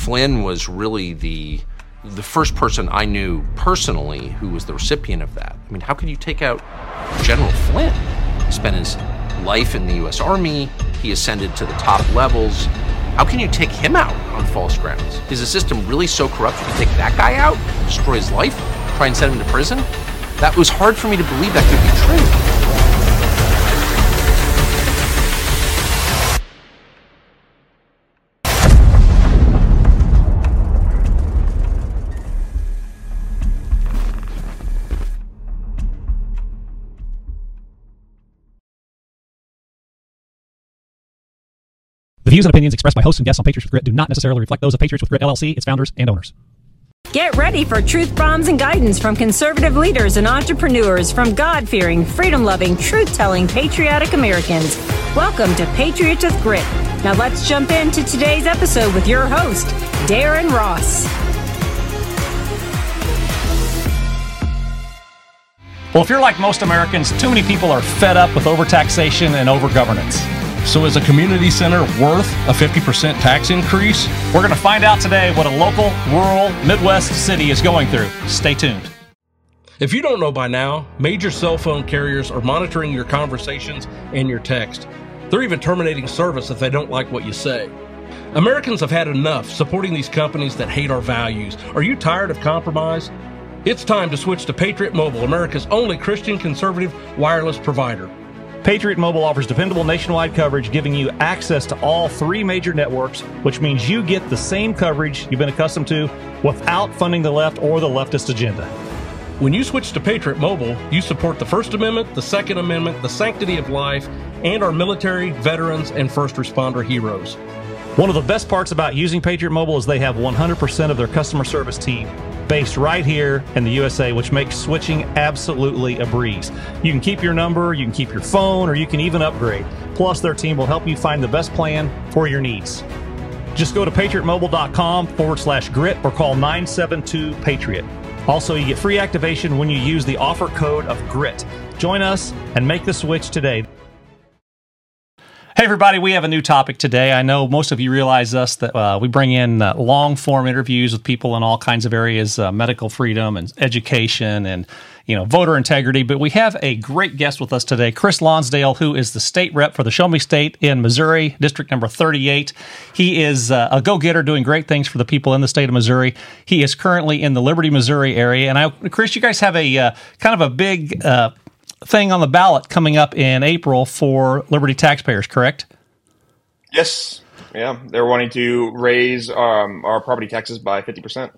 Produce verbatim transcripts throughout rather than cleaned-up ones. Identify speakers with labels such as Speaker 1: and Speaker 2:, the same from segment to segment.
Speaker 1: Flynn was really the the first person I knew personally who was the recipient of that. I mean, how could you take out General Flynn? He spent his life in the U S Army. He ascended to the top levels. How can you take him out on false grounds? Is the system really so corrupt you can take that guy out, destroy his life, try and send him to prison? That was hard for me to believe that could be true.
Speaker 2: The views and opinions expressed by hosts and guests on Patriots with Grit do not necessarily reflect those of Patriots with Grit L L C, its founders, and owners.
Speaker 3: Get ready for truth bombs and guidance from conservative leaders and entrepreneurs from God-fearing, freedom-loving, truth-telling, patriotic Americans. Welcome to Patriots with Grit. Now let's jump into today's episode with your host, Darren Ross.
Speaker 2: Well, if you're like most Americans, too many people are fed up with overtaxation and overgovernance.
Speaker 4: So is a community center worth a fifty percent tax increase?
Speaker 2: We're going to find out today what a local, rural, Midwest city is going through. Stay tuned.
Speaker 4: If you don't know by now, major cell phone carriers are monitoring your conversations and your text. They're even terminating service if they don't like what you say. Americans have had enough supporting these companies that hate our values. Are you tired of compromise? It's time to switch to Patriot Mobile, America's only Christian conservative wireless provider.
Speaker 2: Patriot Mobile offers dependable nationwide coverage, giving you access to all three major networks, which means you get the same coverage you've been accustomed to without funding the left or the leftist agenda.
Speaker 4: When you switch to Patriot Mobile, you support the First Amendment, the Second Amendment, the sanctity of life, and our military, veterans, and first responder heroes.
Speaker 2: One of the best parts about using Patriot Mobile is they have one hundred percent of their customer service team based right here in the U S A, which makes switching absolutely a breeze. You can keep your number, you can keep your phone, or you can even upgrade. Plus, their team will help you find the best plan for your needs. Just go to patriotmobile.com forward slash grit or call nine seven two Patriot. Also, you get free activation when you use the offer code of GRIT. Join us and make the switch today. Hey, everybody, we have a new topic today. I know most of you realize us that uh, we bring in uh, long-form interviews with people in all kinds of areas, uh, medical freedom and education and, you know, voter integrity. But we have a great guest with us today, Chris Lonsdale, who is the state rep for the Show Me State in Missouri, District number thirty-eight. He is uh, a go-getter doing great things for the people in the state of Missouri. He is currently in the Liberty, Missouri area. And, I, Chris, you guys have a uh, kind of a big uh thing on the ballot coming up in April for Liberty taxpayers, correct?
Speaker 5: Yes. Yeah. They're wanting to raise um, our property taxes by fifty percent.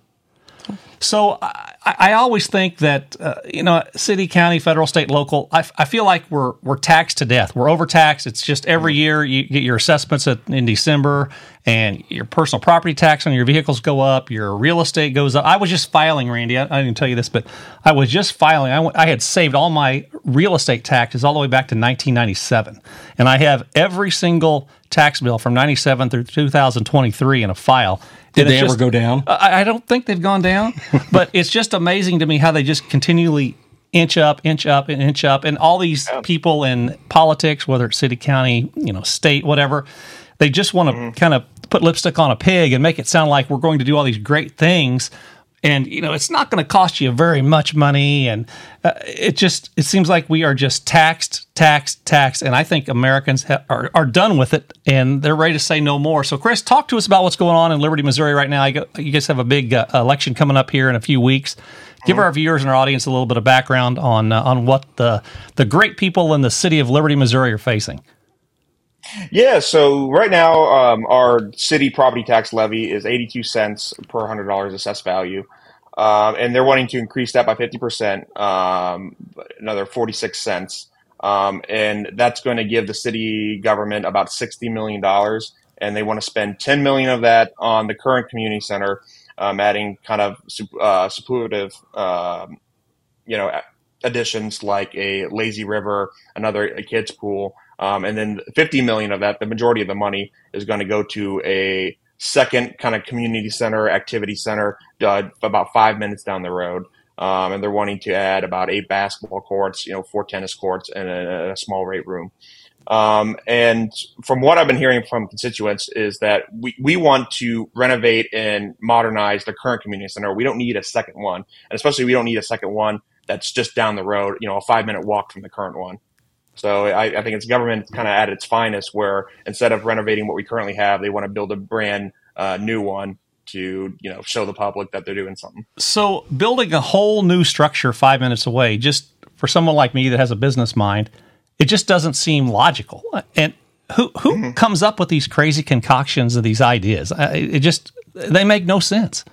Speaker 2: So I, I always think that, uh, you know, city, county, federal, state, local, I, I feel like we're we're taxed to death. We're overtaxed. It's just every year you get your assessments at, in December and your personal property tax on your vehicles go up, your real estate goes up. I was just filing, Randy, I, I didn't tell you this, but I was just filing. I, w- I had saved all my real estate taxes all the way back to nineteen ninety-seven. And I have every single tax bill from ninety-seven through two thousand twenty-three in a file.
Speaker 4: Did they
Speaker 2: just,
Speaker 4: ever go down?
Speaker 2: I, I don't think they've gone down, but it's just amazing to me how they just continually inch up, inch up, and inch up. And all these yeah. people in politics, whether it's city, county, you know, state, whatever, they just want to mm-hmm. kind of put lipstick on a pig and make it sound like we're going to do all these great things. And, you know, it's not going to cost you very much money. And uh, it just, it seems like we are just taxed, taxed, taxed. And I think Americans ha- are, are done with it and they're ready to say no more. So, Chris, talk to us about what's going on in Liberty, Missouri right now. You guys have a big uh, election coming up here in a few weeks. Give mm-hmm. our viewers and our audience a little bit of background on uh, on what the the great people in the city of Liberty, Missouri are facing.
Speaker 5: Yeah, so right now um, our city property tax levy is eighty-two cents per one hundred dollars assessed value, um, and they're wanting to increase that by fifty percent, um, another forty-six cents, um, and that's going to give the city government about sixty million dollars, and they want to spend ten million dollars of that on the current community center, um, adding kind of uh, superlative, um, you know, additions like a lazy river, another a kids pool. Um, and then fifty million dollars of that, the majority of the money, is going to go to a second kind of community center, activity center, uh, about five minutes down the road. Um, and they're wanting to add about eight basketball courts, you know, four tennis courts, and a, a small weight room. Um, and from what I've been hearing from constituents is that we, we want to renovate and modernize the current community center. We don't need a second one. And especially we don't need a second one that's just down the road, you know, a five minute walk from the current one. So I, I think it's government kind of at its finest, where instead of renovating what we currently have, they want to build a brand uh, new one to, you know, show the public that they're doing something.
Speaker 2: So building a whole new structure five minutes away, just for someone like me that has a business mind, it just doesn't seem logical. And who who mm-hmm. comes up with these crazy concoctions of these ideas? It just, they make no sense.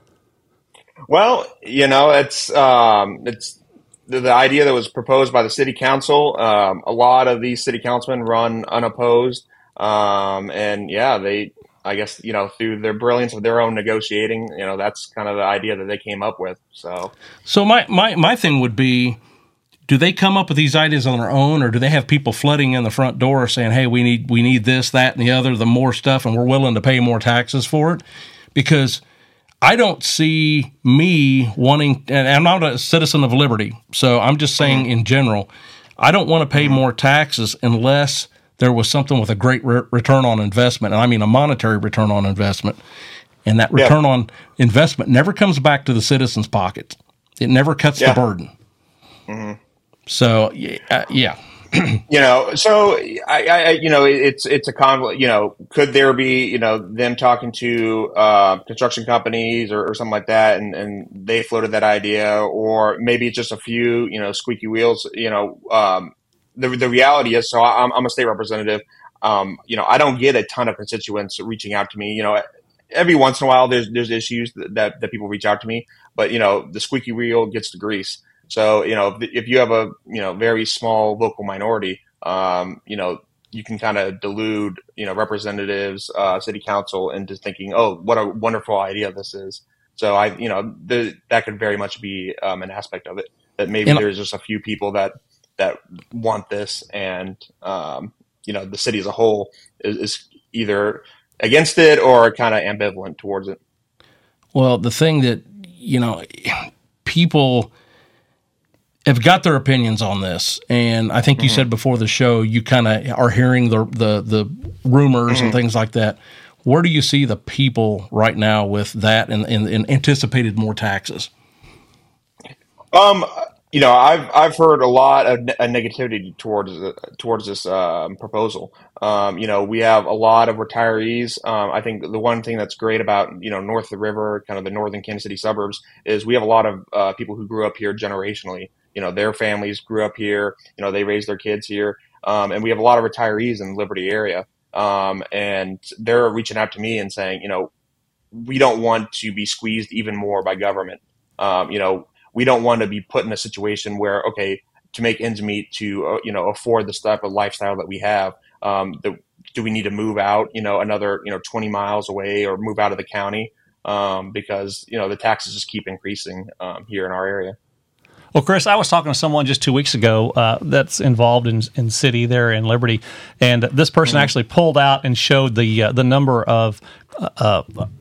Speaker 5: Well, you know, it's um, it's the, the idea that was proposed by the city council. Um, a lot of these city councilmen run unopposed, um, and yeah, they, I guess, you know, through their brilliance of their own negotiating, you know, that's kind of the idea that they came up with. So,
Speaker 4: so my my my thing would be, do they come up with these ideas on their own, or do they have people flooding in the front door saying, "Hey, we need we need this, that, and the other, the more stuff, and we're willing to pay more taxes for it"? Because I don't see me wanting, and I'm not a citizen of Liberty, so I'm just saying in general, I don't want to pay more taxes unless there was something with a great re- return on investment, and I mean a monetary return on investment. And that return yeah. on investment never comes back to the citizens' pockets. It never cuts yeah. the burden. Mm-hmm. So, uh, yeah.
Speaker 5: You know, so I, I, you know, it's it's a con. You know, could there be, you know, them talking to uh, construction companies or, or something like that, and, and they floated that idea, or maybe it's just a few, you know, squeaky wheels. You know, um, the the reality is, so I'm I'm a state representative. Um, you know, I don't get a ton of constituents reaching out to me. You know, every once in a while, there's there's issues that that people reach out to me, but you know, the squeaky wheel gets the grease. So, you know, if, if you have a, you know, very small local minority, um, you know, you can kind of delude, you know, representatives, uh, city council into thinking, oh, what a wonderful idea this is. So I, you know, the, that could very much be um, an aspect of it, that maybe and there's just a few people that, that want this, and, um, you know, the city as a whole is, is either against it or kind of ambivalent towards it.
Speaker 4: Well, the thing that, you know, people have got their opinions on this, and I think you mm-hmm. said before the show you kind of are hearing the the, the rumors mm-hmm. and things like that. Where do you see the people right now with that and, and, and anticipated more taxes?
Speaker 5: Um, you know, I've I've heard a lot of negativity towards towards this um, proposal. Um, you know, we have a lot of retirees. Um, I think the one thing that's great about, you know, north of the river, kind of the northern Kansas City suburbs, is we have a lot of uh, people who grew up here generationally. You know, their families grew up here, you know, they raised their kids here. Um, and we have a lot of retirees in the Liberty area. Um, and they're reaching out to me and saying, you know, we don't want to be squeezed even more by government. Um, you know, we don't want to be put in a situation where, okay, to make ends meet, to, uh, you know, afford this type of lifestyle that we have, um, the, do we need to move out, you know, another, you know, twenty miles away, or move out of the county? Um, because, you know, the taxes just keep increasing um, here in our area.
Speaker 2: Well, Chris, I was talking to someone just two weeks ago uh, that's involved in in city there in Liberty, and this person mm-hmm. actually pulled out and showed the uh, the number of uh, uh,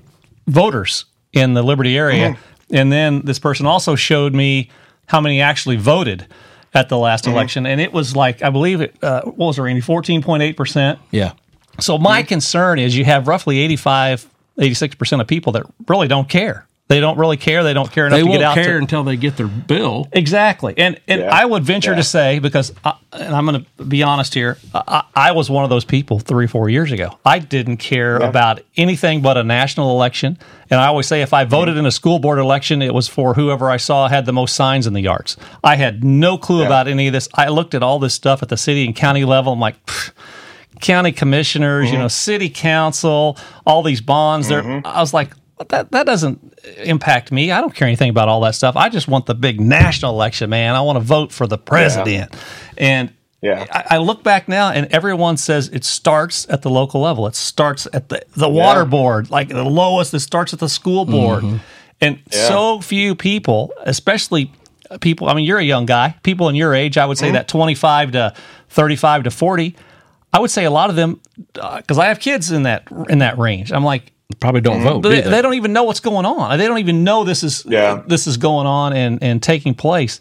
Speaker 2: voters in the Liberty area, mm-hmm. and then this person also showed me how many actually voted at the last mm-hmm. election, and it was like, I believe it uh, what was it, Randy, fourteen point eight percent.
Speaker 4: Yeah.
Speaker 2: So my mm-hmm. concern is you have roughly eighty-five, eighty-six percent of people that really don't care. They don't really care. They don't care enough
Speaker 4: they
Speaker 2: to get out.
Speaker 4: They won't care
Speaker 2: to,
Speaker 4: until they get their bill.
Speaker 2: Exactly. And and yeah. I would venture yeah. to say, because, I, and I'm going to be honest here, I, I was one of those people three, four years ago. I didn't care yeah. about anything but a national election. And I always say, if I voted in a school board election, it was for whoever I saw had the most signs in the yards. I had no clue yeah. about any of this. I looked at all this stuff at the city and county level. I'm like, county commissioners, mm-hmm. you know, city council, all these bonds. Mm-hmm. I was like, That that doesn't impact me. I don't care anything about all that stuff. I just want the big national election, man. I want to vote for the president. Yeah. And yeah. I, I look back now, and everyone says it starts at the local level. It starts at the, the water yeah. board, like the lowest. It starts at the school board. Mm-hmm. And yeah. so few people, especially people, I mean, you're a young guy. People in your age, I would say mm-hmm. that twenty-five to thirty-five to forty, I would say a lot of them, because uh, I have kids in that in that range. I'm like,
Speaker 4: probably don't vote.
Speaker 2: They, they don't even know what's going on. They don't even know this is yeah. this is going on and, and taking place.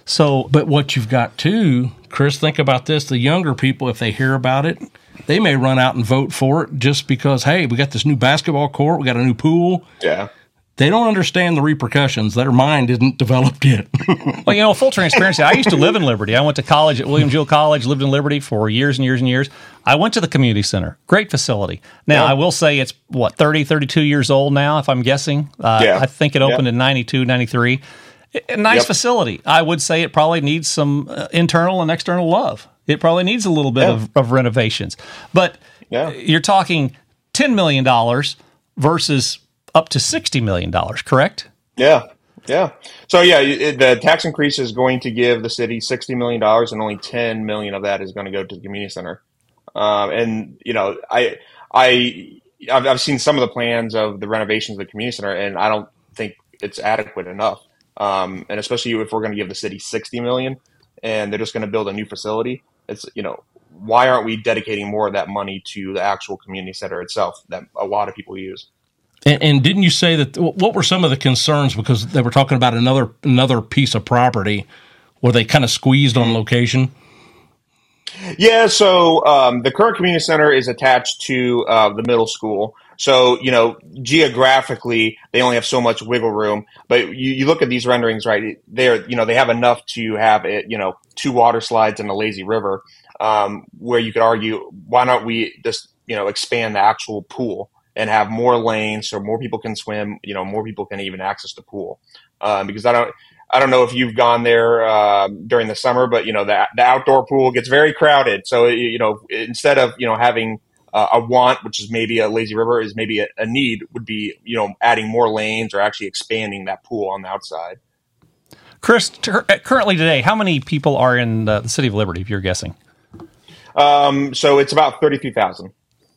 Speaker 2: So,
Speaker 4: but what you've got too, Chris, think about this. The younger people, if they hear about it, they may run out and vote for it just because, hey, we got this new basketball court, we got a new pool.
Speaker 5: Yeah.
Speaker 4: They don't understand the repercussions. Their mind isn't developed yet.
Speaker 2: Well, you know, full transparency, I used to live in Liberty. I went to college at William Jewell College, lived in Liberty for years and years and years. I went to the community center. Great facility. Now, yeah. I will say it's, what, thirty, thirty-two years old now, if I'm guessing. Uh, yeah. I think it opened yeah. in ninety-two, ninety-three. A nice yep. facility. I would say it probably needs some uh, internal and external love. It probably needs a little bit yeah. of, of renovations. But yeah. you're talking ten million dollars versus up to sixty million dollars, correct?
Speaker 5: Yeah, yeah. So, yeah, it, the tax increase is going to give the city sixty million dollars, and only ten million dollars of that is going to go to the community center. Um, and, you know, I, I, I've, I've seen some of the plans of the renovations of the community center, and I don't think it's adequate enough. Um, and especially if we're going to give the city sixty million dollars and they're just going to build a new facility, it's, you know, why aren't we dedicating more of that money to the actual community center itself that a lot of people use?
Speaker 4: And, and didn't you say that, what were some of the concerns, because they were talking about another another piece of property where they kind of squeezed on location?
Speaker 5: Yeah, so um, the current community center is attached to uh, the middle school. So, you know, geographically, they only have so much wiggle room. But you, you look at these renderings, right? They're, you know, they have enough to have it, you know, two water slides and a lazy river, um, where you could argue, why not we just, you know, expand the actual pool and have more lanes so more people can swim, you know, more people can even access the pool. Um, because I don't, I don't know if you've gone there uh, during the summer, but, you know, the, the outdoor pool gets very crowded. So, you know, instead of, you know, having Uh, a want, which is maybe a lazy river, is maybe a, a need, would be, you know, adding more lanes or actually expanding that pool on the outside.
Speaker 2: Chris, t- currently today, how many people are in the, the city of Liberty, if you're guessing?
Speaker 5: Um, so it's about thirty-three thousand.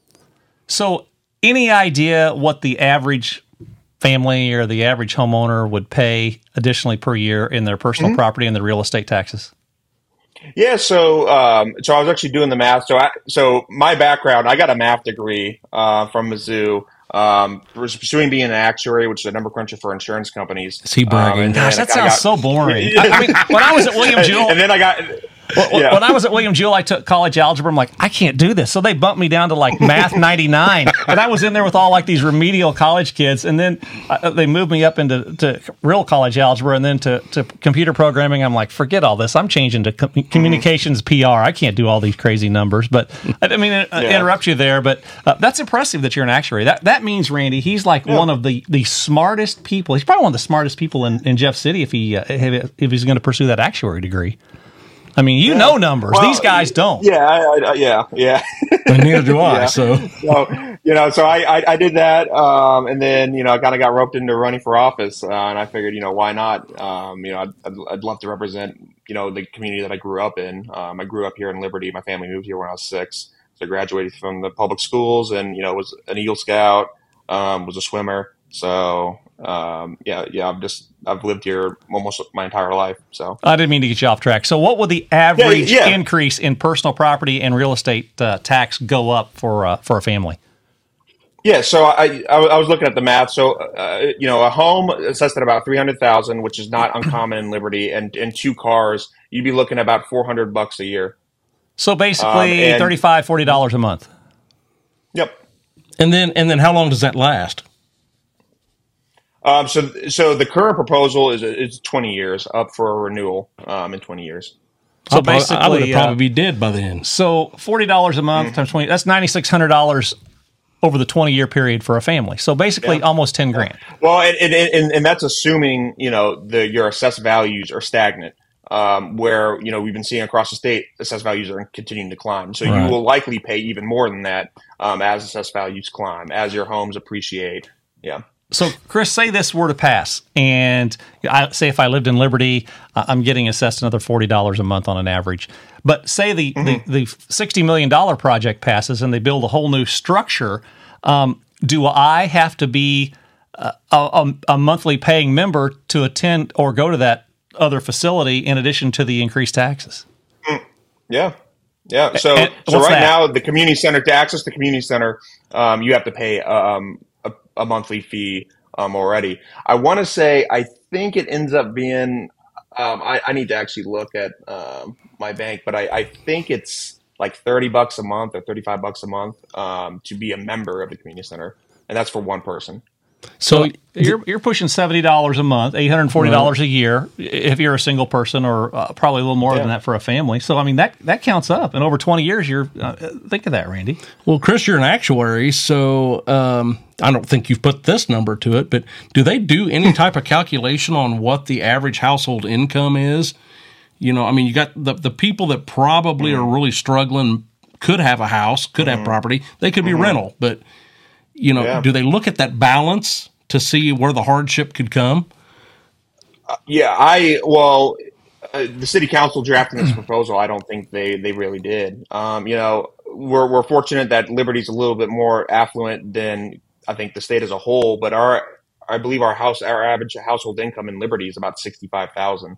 Speaker 2: So any idea what the average family or the average homeowner would pay additionally per year in their personal mm-hmm. property and their real estate taxes?
Speaker 5: Yeah, so um, so I was actually doing the math. So I, so my background, I got a math degree uh, from Mizzou. Um, was pursuing being an actuary, which is a number cruncher for insurance companies.
Speaker 4: Is he bragging?
Speaker 5: Um,
Speaker 2: Gosh, that sounds got, so boring. I, I mean, when I was at William Jewell,
Speaker 5: and then I got.
Speaker 2: Well, yeah. When I was at William Jewell, I took college algebra. I'm like, I can't do this. So they bumped me down to like math ninety-nine. And I was in there with all like these remedial college kids. And then uh, they moved me up into to real college algebra and then to, to computer programming. I'm like, forget all this. I'm changing to com- communications P R. I can't do all these crazy numbers. But I mean, uh, yeah. interrupt you there. But uh, that's impressive that you're an actuary. That that means, Randy, he's like yeah. one of the, the smartest people. He's probably one of the smartest people in, in Jeff City if he uh, if he's going to pursue that actuary degree. I mean, you yeah. know numbers. Well, These guys don't.
Speaker 5: Yeah, I, I, yeah, yeah.
Speaker 4: And neither do I.
Speaker 5: Yeah.
Speaker 4: So.
Speaker 5: so, you know, so I, I, I did that, um, and then you know, I kind of got roped into running for office, uh, and I figured, you know, why not? Um, you know, I'd, I'd, I'd love to represent, you know, the community that I grew up in. Um, I grew up here in Liberty. My family moved here when I was six. So I graduated from the public schools, and you know, was an Eagle Scout, um, was a swimmer. So. Um, yeah, yeah, I've just, I've lived here almost my entire life. So
Speaker 2: I didn't mean to get you off track. So what would the average
Speaker 5: yeah, yeah.
Speaker 2: increase in personal property and real estate uh, tax go up for, uh, for a family?
Speaker 5: Yeah. So I, I, I was looking at the math. So, uh, you know, a home assessed at about three hundred thousand, which is not uncommon in Liberty, and, and two cars, you'd be looking at about four hundred bucks a year.
Speaker 2: So basically um, thirty-five, forty dollars a month.
Speaker 5: Yep.
Speaker 4: And then, and then how long does that last?
Speaker 5: Um, so, so the current proposal is is twenty years up for a renewal um, in twenty years.
Speaker 2: So
Speaker 4: I'll
Speaker 2: basically,
Speaker 4: I would have probably
Speaker 2: uh,
Speaker 4: be dead by then.
Speaker 2: So forty dollars a month mm-hmm. times twenty, that's nine thousand six hundred dollars over the twenty year period for a family. So basically, yeah. almost ten grand.
Speaker 5: Well, and, and and and that's assuming you know the your assessed values are stagnant. Um, where you know we've been seeing across the state, assessed values are continuing to climb. So right. you will likely pay even more than that um, as assessed values climb, as your homes appreciate. Yeah.
Speaker 2: So, Chris, say this were to pass, and I say if I lived in Liberty, uh, I'm getting assessed another forty dollars a month on an average. But say the, mm-hmm. the, the sixty million dollars project passes and they build a whole new structure, um, do I have to be uh, a, a monthly paying member to attend or go to that other facility in addition to the increased taxes?
Speaker 5: Mm. Yeah. Yeah. So,
Speaker 2: and
Speaker 5: so right
Speaker 2: that?
Speaker 5: now, the community center, to access the community center, um, you have to pay um, a, a monthly fee um, already. I want to say, I think it ends up being Um, I, I need to actually look at um, my bank, but I, I think it's like thirty bucks a month or thirty-five bucks a month um, to be a member of the community center, and that's for one person.
Speaker 2: So you're you're pushing seventy dollars a month, eight hundred forty dollars a year if you're a single person, or uh, probably a little more
Speaker 5: Yeah.
Speaker 2: than that for a family. So I mean that that counts up, and over twenty years, you're uh, think of that, Randy.
Speaker 4: Well, Chris, you're an actuary, so um, I don't think you've put this number to it, but do they do any type of calculation on what the average household income is? You know, I mean, you got the the people that probably are really struggling, could have a house, could have property, they could be rental, but you know,
Speaker 5: Yeah.
Speaker 4: do they look at that balance to see where the hardship could come?
Speaker 5: Yeah, I well, uh, the city council drafting this proposal, I don't think they they really did. Um, you know, we're we're fortunate that Liberty's a little bit more affluent than I think the state as a whole, but our I believe our house our average household income in Liberty is about sixty-five thousand.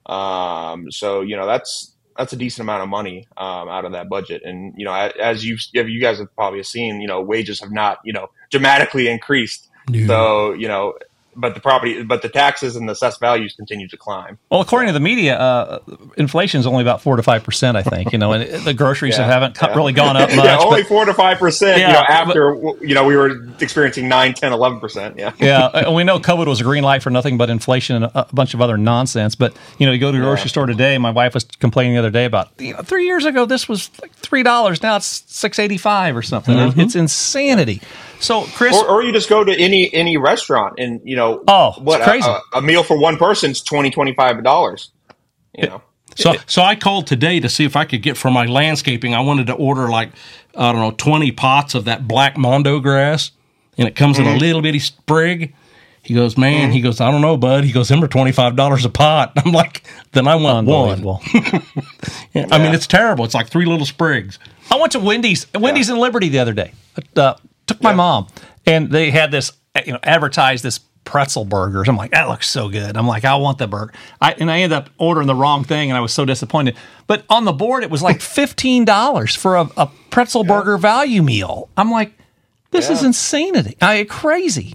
Speaker 5: Um, so you know that's that's a decent amount of money um, out of that budget, and you know as, as you you guys have probably seen, you know wages have not you know dramatically increased.
Speaker 4: Yeah.
Speaker 5: So you know. But the property, but the taxes and the assessed values continue to climb.
Speaker 2: Well, according to the media, uh, inflation is only about four to five percent, I think. You know, and the groceries
Speaker 5: Yeah,
Speaker 2: haven't co-
Speaker 5: yeah.
Speaker 2: really gone up much.
Speaker 5: yeah, only
Speaker 2: but,
Speaker 5: four to five percent.
Speaker 2: Yeah,
Speaker 5: You know,
Speaker 2: but-
Speaker 5: after you know we were experiencing nine, ten, eleven percent. Yeah,
Speaker 2: yeah, and we know COVID was a green light for nothing but inflation and a, a bunch of other nonsense. But you know, you go to the grocery
Speaker 5: Yeah.
Speaker 2: store today. My wife was complaining the other day about you know three years ago this was like three dollars. Now it's six eighty five or something.
Speaker 5: Mm-hmm.
Speaker 2: It- It's insanity. So, Chris,
Speaker 5: or, or you just go to any any restaurant and you know
Speaker 2: Oh, it's
Speaker 5: what
Speaker 2: crazy.
Speaker 5: A, a meal for one person is twenty, twenty-five dollars. You know,
Speaker 4: So, so I called today to see if I could get for my landscaping. I wanted to order like I don't know twenty pots of that black mondo grass, and it comes in a little bitty sprig. He goes, man. He goes, I don't know, bud. He goes, them are twenty five dollars a pot. I'm like, then I want one.
Speaker 2: unbelievable.
Speaker 4: Yeah, I mean, it's terrible. It's like three little sprigs.
Speaker 2: I went to Wendy's, Wendy's in Liberty the other day. Uh, took my
Speaker 5: Yeah.
Speaker 2: mom, and they had this, you know, advertised this pretzel burgers. I'm like, that looks so good. I'm like, I want the burger. I, and I ended up ordering the wrong thing, and I was so disappointed. But on the board, it was like fifteen dollars for a, a pretzel burger value meal. I'm like, this is
Speaker 5: Yeah.
Speaker 2: insanity. I crazy.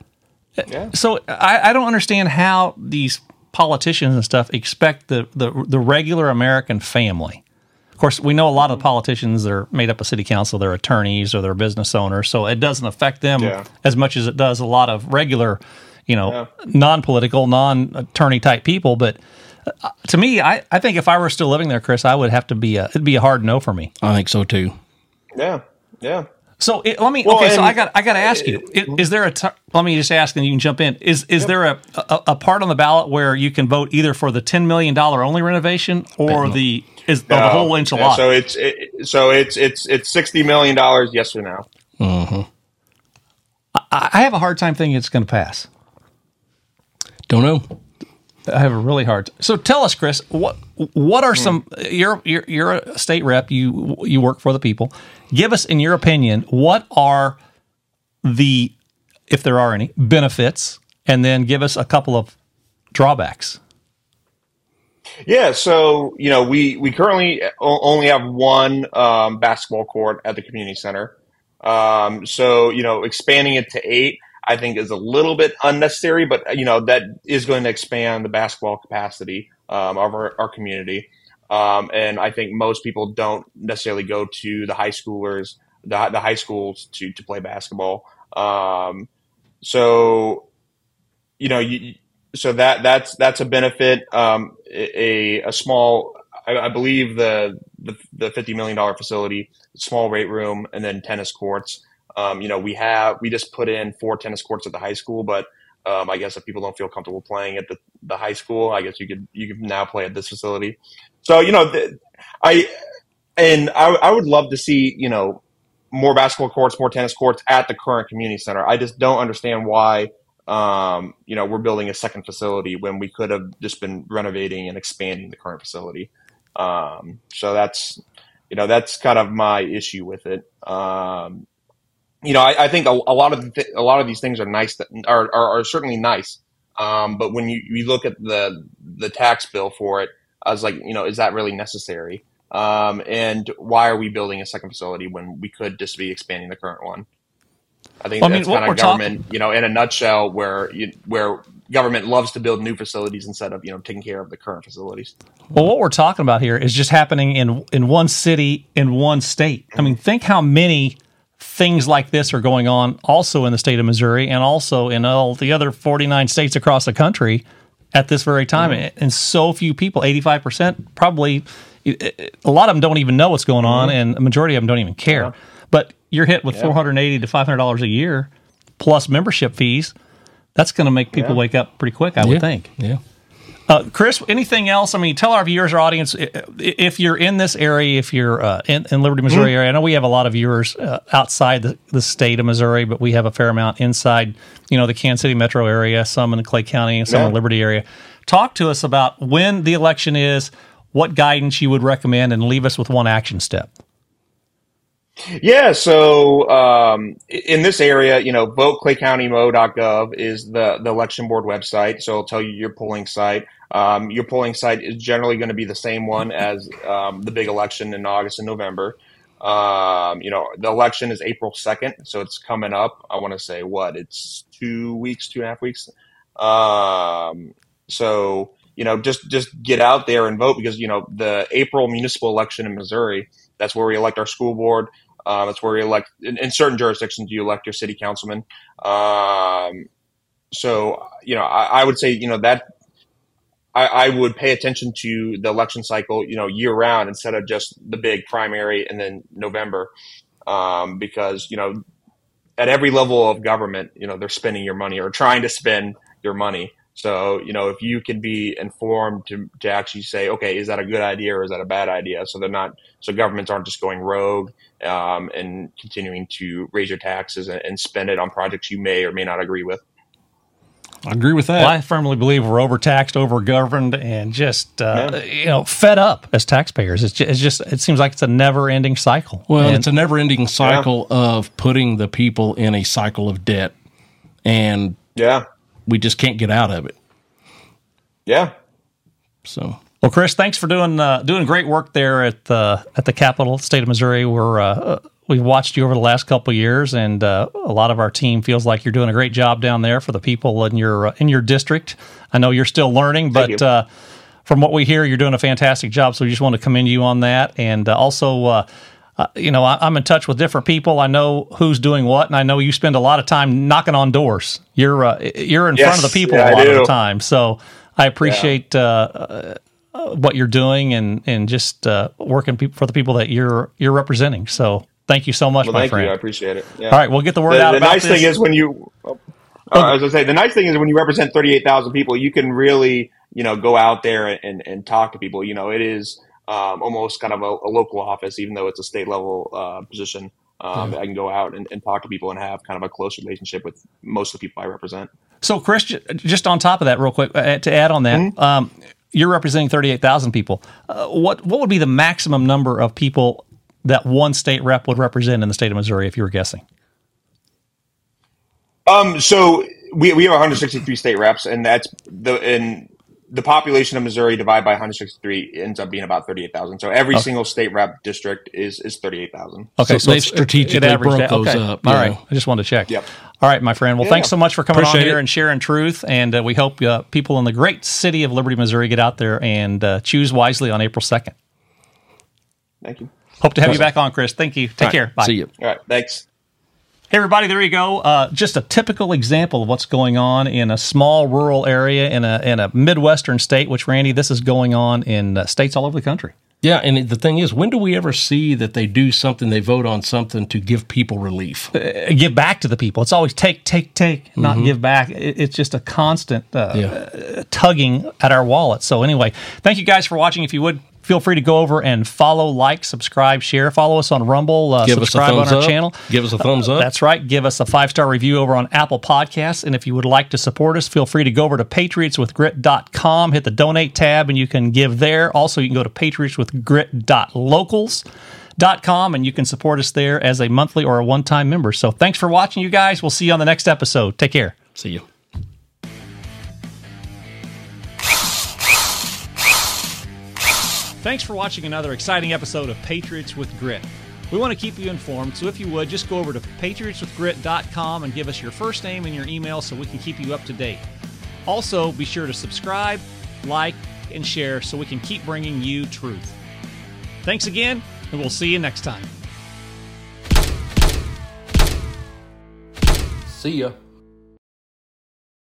Speaker 5: Yeah.
Speaker 2: So I, I don't understand how these politicians and stuff expect the, the the regular American family. Of course, we know a lot of politicians that are made up of city council, they're attorneys or they're business owners, so it doesn't affect them
Speaker 5: Yeah.
Speaker 2: as much as it does a lot of regular, you know,
Speaker 5: Yeah.
Speaker 2: non-political, non-attorney type people. But uh, to me, I, I think if I were still living there, Chris, I would have to be a, it'd be a hard no for me.
Speaker 4: I think so too.
Speaker 5: yeah, yeah.
Speaker 2: So it, let me.
Speaker 5: Well,
Speaker 2: okay, so
Speaker 5: and-
Speaker 2: I got. I got to ask you: is, is there a? T- let me just ask, and you can jump in. Is is there a, a a part on the ballot where you can vote either for the ten million dollar only renovation or the is or the
Speaker 5: No.
Speaker 2: whole
Speaker 5: Yeah,
Speaker 2: enchilada?
Speaker 5: so it's it, so it's it's it's sixty million dollars. Yes or no?
Speaker 2: I, I have a hard time thinking it's going to pass.
Speaker 4: Don't know.
Speaker 2: I have a really hard. T- so tell us, Chris, what what are some? You're you're you're a state rep. You you work for the people. Give us, in your opinion, what are the, if there are any, benefits, and then give us a couple of drawbacks.
Speaker 5: Yeah, so you know, we we currently o- only have one um, basketball court at the community center. Um, so you know, expanding it to eight, I think, is a little bit unnecessary. But you know, that is going to expand the basketball capacity um, of our, our community. Um, and I think most people don't necessarily go to the high schoolers, the, the high schools to to play basketball. Um, so you know, you. So that that's that's a benefit. Um, a a small, I, I believe the the, the fifty million dollar facility, small weight room, and then tennis courts. Um, you know, we have we just put in four tennis courts at the high school, but um, I guess if people don't feel comfortable playing at the, the high school, I guess you could you could now play at this facility. So you know, the, I and I, I would love to see you know more basketball courts, more tennis courts at the current community center. I just don't understand why. Um, you know, we're building a second facility when we could have just been renovating and expanding the current facility. Um, so that's, you know, that's kind of my issue with it. Um, you know, I, I think a, a lot of the th- a lot of these things are nice, that are, are, are certainly nice. Um, but when you, you look at the the tax bill for it, I was like, you know, is that really necessary? Um, and why are we building a second facility when we could just be expanding the current one? I think
Speaker 2: Well, I mean,
Speaker 5: that's
Speaker 2: what
Speaker 5: kind
Speaker 2: we're
Speaker 5: of government,
Speaker 2: talking-
Speaker 5: you know, in a nutshell, where you, where government loves to build new facilities instead of, you know, taking care of the current facilities.
Speaker 2: Well, what we're talking about here is just happening in in one city, in one state. I mean, think how many things like this are going on also in the state of Missouri and also in all the other forty-nine states across the country at this very time. Mm-hmm. And so few people, eighty-five percent, probably, a lot of them don't even know what's going on, mm-hmm. and a majority of them don't even care. Yeah. But you're hit with yeah. four hundred eighty to five hundred dollars a year plus membership fees. That's going to make people yeah. wake up pretty quick, I
Speaker 4: yeah.
Speaker 2: would think.
Speaker 4: Yeah.
Speaker 2: Uh, Chris, anything else? I mean, tell our viewers, our audience, if you're in this area, if you're uh, in, in Liberty, Missouri mm-hmm. area. I know we have a lot of viewers uh, outside the, the state of Missouri, but we have a fair amount inside, you know, the Kansas City metro area, some in the Clay County, and some yeah. in the Liberty area. Talk to us about when the election is, what guidance you would recommend, and leave us with one action step.
Speaker 5: Yeah, so um, in this area, you know, vote clay county mo dot gov is the, the election board website. So it'll tell you your polling site. Um, your polling site is generally going to be the same one as um, the big election in August and November. Um, you know, the election is April second, so it's coming up. I want to say what? It's two weeks, two and a half weeks. Um, so, you know, just, just get out there and vote because, you know, the April municipal election in Missouri, that's where we elect our school board. Um, that's where we elect, in, in certain jurisdictions, you elect your city councilman. Um, so, you know, I, I would say, you know, that I, I would pay attention to the election cycle, you know, year round instead of just the big primary and then November. Um, because, you know, at every level of government, you know, they're spending your money or trying to spend your money. So, you know, if you can be informed to, to actually say, okay, is that a good idea or is that a bad idea? So they're not, so governments aren't just going rogue um, and continuing to raise your taxes and, and spend it on projects you may or may not agree with.
Speaker 4: I agree with that.
Speaker 2: Well, I firmly believe we're overtaxed, overgoverned, and just uh, yeah. you know, fed up as taxpayers. It's just, it's just, it seems like it's a never-ending cycle.
Speaker 4: Well,
Speaker 2: and,
Speaker 4: it's a never-ending cycle yeah. of putting the people in a cycle of debt, and
Speaker 5: yeah.
Speaker 4: we just can't get out of it.
Speaker 5: Yeah.
Speaker 4: So,
Speaker 2: well, Chris, thanks for doing uh, doing great work there at the at the capital, state of Missouri. We're uh, we've watched you over the last couple of years, and uh, a lot of our team feels like you're doing a great job down there for the people in your uh, in your district. I know you're still learning, but uh, from what we hear, you're doing a fantastic job. So we just want to commend you on that, and uh, also. Uh, Uh, you know, I, I'm in touch with different people. I know who's doing what, and I know you spend a lot of time knocking on doors. You're uh, you're in
Speaker 5: yes,
Speaker 2: front of the people
Speaker 5: yeah,
Speaker 2: a lot
Speaker 5: of
Speaker 2: the time. So I appreciate yeah. uh, uh, what you're doing and and just uh, working pe- for the people that you're you're representing. So thank you so much,
Speaker 5: well,
Speaker 2: my
Speaker 5: thank
Speaker 2: friend.
Speaker 5: You. I appreciate it. Yeah.
Speaker 2: All right, we'll get the word
Speaker 5: the,
Speaker 2: out
Speaker 5: the
Speaker 2: about
Speaker 5: nice
Speaker 2: this.
Speaker 5: thing is when you, uh, I was going to say, the nice thing is when you represent thirty-eight thousand people, you can really, you know, go out there and, and, and talk to people. You know, it is. Um, almost kind of a, a local office, even though it's a state level uh, position. Um, yeah. I can go out and, and talk to people and have kind of a close relationship with most of the people I represent.
Speaker 2: So, Chris, just on top of that, real quick, uh, to add on that, mm-hmm. um, you're representing thirty-eight thousand people. Uh, what what would be the maximum number of people that one state rep would represent in the state of Missouri, if you were guessing?
Speaker 5: Um, so we we have one hundred sixty-three state reps, and that's the and. The population of Missouri divided by one hundred sixty-three ends up being about thirty-eight thousand. So every okay. single state rep district is is thirty-eight thousand.
Speaker 2: Okay, so,
Speaker 4: so they've strategically it broke those
Speaker 2: okay.
Speaker 4: up.
Speaker 2: All
Speaker 4: yeah.
Speaker 2: right, I just wanted to check.
Speaker 5: Yep.
Speaker 2: All right, my friend. Well, yeah. thanks so much for coming
Speaker 4: Appreciate
Speaker 2: on here
Speaker 4: it.
Speaker 2: and sharing truth. And uh, we hope uh, people in the great city of Liberty, Missouri get out there and uh, choose wisely on April second.
Speaker 5: Thank you.
Speaker 2: Hope to have awesome. you back on, Chris. Thank you. Take
Speaker 4: right.
Speaker 2: care. Bye.
Speaker 4: See you.
Speaker 5: All right, thanks.
Speaker 2: Hey, everybody, there you go. Uh, just a typical example of what's going on in a small rural area in a in a Midwestern state, which, Randy, this is going on in uh, states all over the country.
Speaker 4: Yeah, and the thing is, when do we ever see that they do something, they vote on something to give people relief?
Speaker 2: Uh, give back to the people. It's always take, take, take, mm-hmm. not give back. It, it's just a constant uh, yeah. uh, tugging at our wallet. So anyway, thank you guys for watching. If you would, feel free to go over and follow, like, subscribe, share. Follow us on Rumble. Uh,
Speaker 4: Give
Speaker 2: subscribe
Speaker 4: us a thumbs
Speaker 2: on our
Speaker 4: up.
Speaker 2: channel.
Speaker 4: Give us a thumbs up.
Speaker 2: Uh, that's right. Give us a five-star review over on Apple Podcasts. And if you would like to support us, feel free to go over to patriots with grit dot com, hit the donate tab, and you can give there. Also, you can go to patriots with grit dot locals dot com, and you can support us there as a monthly or a one-time member. So thanks for watching, you guys. We'll see you on the next episode. Take care.
Speaker 4: See you.
Speaker 2: Thanks for watching another exciting episode of Patriots with Grit. We want to keep you informed, so if you would, just go over to patriots with grit dot com and give us your first name and your email so we can keep you up to date. Also, be sure to subscribe, like, and share so we can keep bringing you truth. Thanks again, and we'll see you next time.
Speaker 4: See ya.